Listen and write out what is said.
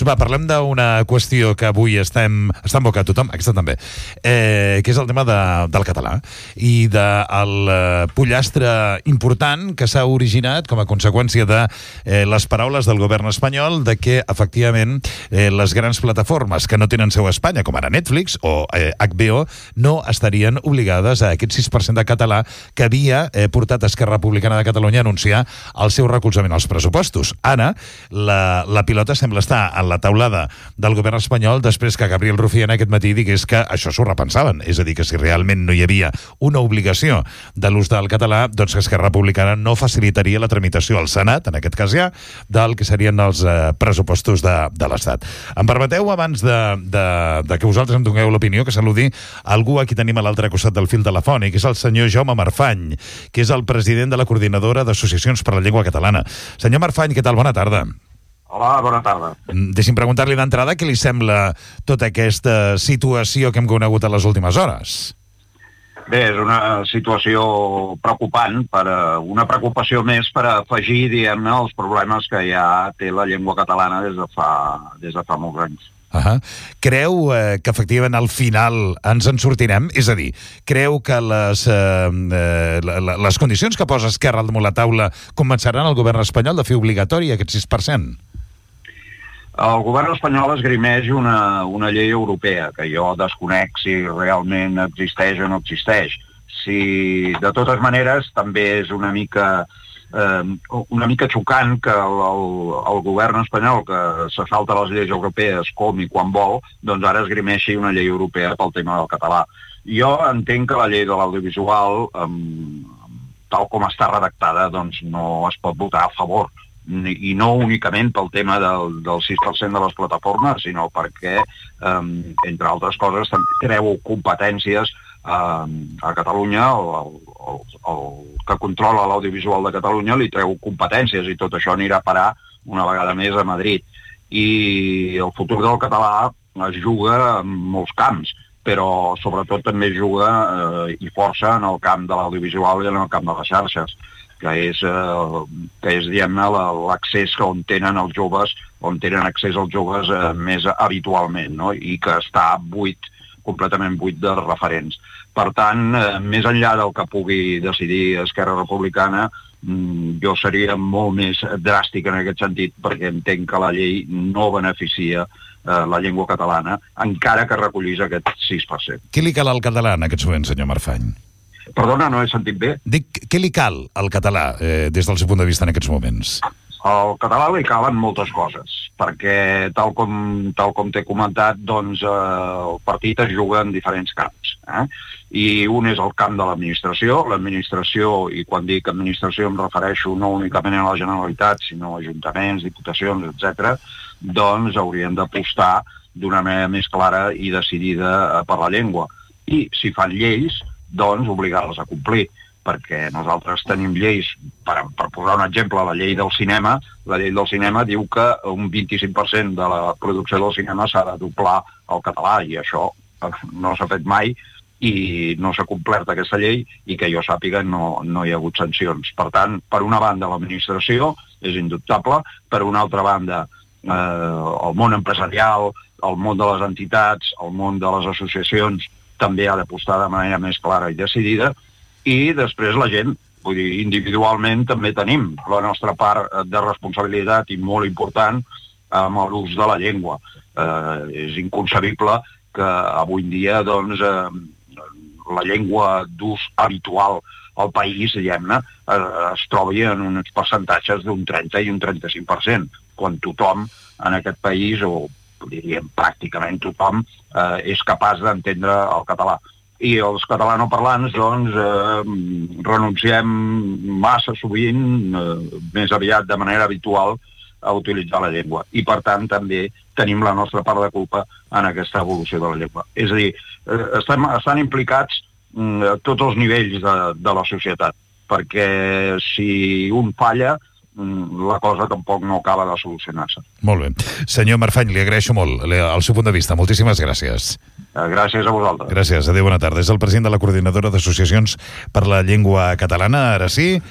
Doncs va, parlem d'una qüestió que avui està en boca de tothom, aquesta també, que és el tema del català i del pollastre important que s'ha originat com a conseqüència de les paraules del govern espanyol de que, efectivament, les grans plataformes que no tenen seu a Espanya, com ara Netflix o HBO, no estarien obligades a aquest 6% de català que havia portat Esquerra Republicana de Catalunya a anunciar el seu recolzament als pressupostos. Ara, la pilota sembla estar en la taulada del govern espanyol després que Gabriel Rufián aquest matí digués que això s'ho repensaven. És a dir, que si realment no hi havia una obligació de l'ús del català, doncs que Esquerra Republicana no facilitaria la tramitació al Senat, en aquest cas ja, del que serien els pressupostos de l'Estat. Em permeteu, abans de que vosaltres em doneu l'opinió, que saludi algú a qui tenim a l'altre costat del fil telefònic, que és el senyor Jaume Marfany, que és el president de la Coordinadora d'Associacions per la Llengua Catalana. Senyor Marfany, què tal? Bona tarda. Hola, bona tarda. Deixi'm preguntar-li d'entrada què li sembla tota aquesta situació que hem conegut a les últimes hores. Bé, és una situació preocupant, una preocupació més per afegir, diguem-ne, els problemes que ja té la llengua catalana des de fa molts anys. Creu que efectivament al final ens en sortirem? És a dir, creu que les condicions que posa Esquerra damunt la taula convenceran el govern espanyol de fer obligatori aquest 6%? El govern espanyol esgrimeix una llei europea, que jo desconec si realment existeix o no existeix. Si, de totes maneres, també és una mica xocant que el govern espanyol, que se salta les lleis europees com i quan vol, doncs ara esgrimeixi una llei europea pel tema del català. Jo entenc que la llei de l'audiovisual, tal com està redactada, doncs no es pot votar a favor. I no únicament pel tema del 6% de les plataformes, sinó perquè, entre altres coses, també treu competències a Catalunya, el que controla l'audiovisual de Catalunya li treu competències i tot això anirà a parar una vegada més a Madrid. I el futur del català es juga en molts camps, però sobretot també es juga i força en el camp de l'audiovisual i en el camp de les xarxes, que és diguem-ne, l'accés on tenen els joves, on tenen accés els joves més habitualment, no? I que està completament buit de referents. Per tant, més enllà del que pugui decidir Esquerra Republicana, jo seria molt més dràstic en aquest sentit, perquè entenc que la llei no beneficia la llengua catalana, encara que recollís aquest 6%. Què li cal al català en aquests moments, senyor Marfany? Perdona, no he sentit bé. Dic, què li cal al català des del seu punt de vista en aquests moments? Al català li calen moltes coses, perquè tal com t'he comentat, doncs el partit es juga en diferents camps. I un és el camp de l'administració. L'administració, i quan dic administració em refereixo no únicament a la Generalitat, sinó a ajuntaments, diputacions, etc., doncs haurien d'apostar d'una manera més clara i decidida per la llengua. I si fan lleis, doncs obligar-les a complir, perquè nosaltres tenim lleis, per posar un exemple, la llei del cinema diu que un 25% de la producció del cinema s'ha de doblar al català, i això no s'ha fet mai i no s'ha complert aquesta llei, i que jo sàpiga no hi ha hagut sancions. Per tant, per una banda l'administració és indubtable, per una altra banda el món empresarial, el món de les entitats, el món de les associacions també ha d'apostar de manera més clara i decidida, i després la gent, vull dir, individualment també tenim la nostra part de responsabilitat i molt important amb l'ús de la llengua. És inconcebible que avui en dia doncs, la llengua d'ús habitual al país, diguem-ne, es trobi en uns percentatges d'un 30 i un 35%, quan tothom en aquest país, o diríem pràcticament tothom, és capaç d'entendre el català. I els catalanoparlants, doncs, renunciem massa sovint, més aviat de manera habitual, a utilitzar la llengua. I, per tant, també tenim la nostra part de culpa en aquesta evolució de la llengua. És a dir, estan implicats tots els nivells de la societat, perquè si un falla, la cosa tampoc no acaba de solucionar-se. Molt bé. Senyor Marfany, li agraeixo molt el seu punt de vista. Moltíssimes gràcies. Gràcies a vosaltres. Gràcies. Adéu, bona tarda. És el president de la Coordinadora d'Associacions per la Llengua Catalana. Ara sí,